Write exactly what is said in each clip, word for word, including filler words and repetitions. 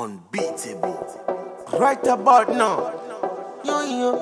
unbeatable. Right about now. Yo, yo.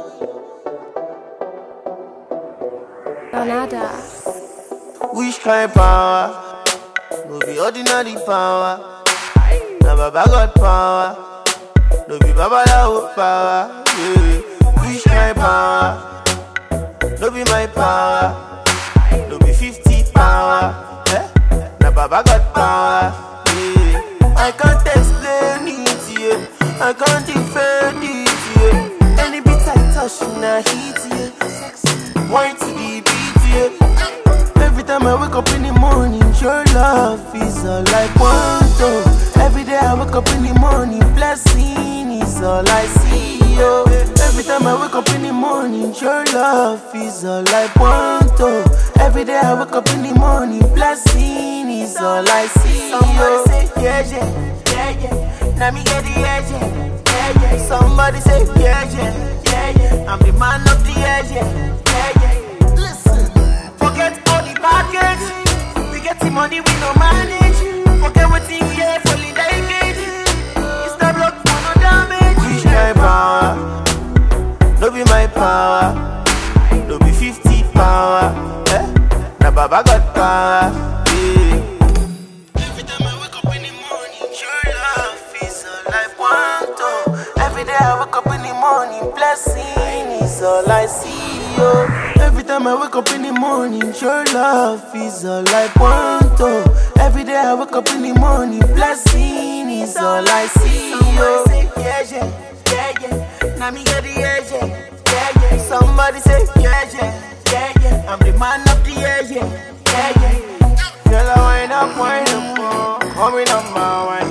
Donada. Which kind power? No be ordinary power. Na Baba got power. No be Baba Lao power. Yeah. Which kind power? No be my power. No be fifty power. Eh? Na Baba got power. Yeah. I can't explain it, yeah. I can't defend it, yeah. Any beat I touch, na hit, yeah. Wine to the beat, yeah. Every time I wake up in the morning, your love is all I want, oh. Every day I wake up in the morning, blessing is all I see, oh. Every time I wake up in the morning, your love is all I want, oh. Every day I wake up in the morning, blessing is all I see, oh. Somebody say, yeah, yeah, yeah, yeah. Now me get the edge, yeah, yeah, yeah. Somebody say, yeah, yeah, yeah, yeah. I'm the man of the edge, yeah, yeah, yeah. Listen, forget all the package. We get the money, we no manage. Forget what thing here, fully naked. It's the block for no damage. Which my power? No be my power. No be fifty power. Eh? Na Baba got power. Yeah. Every time I wake up in the morning, your love is all I want, oh. Every day I wake up in the morning, blessing is all I see, oh. Every time I wake up in the morning, your love is all I want, oh. Every day I wake up in the morning, blessing is all I see, oh. Somebody say, yeah, yeah, yeah, yeah. Now me get the edge, yeah, yeah, yeah. Somebody say, yeah, yeah, yeah, yeah. I'm the man of the edge, yeah, yeah, yeah. Girl, I wind up, wind up, oh. Coming up my wine.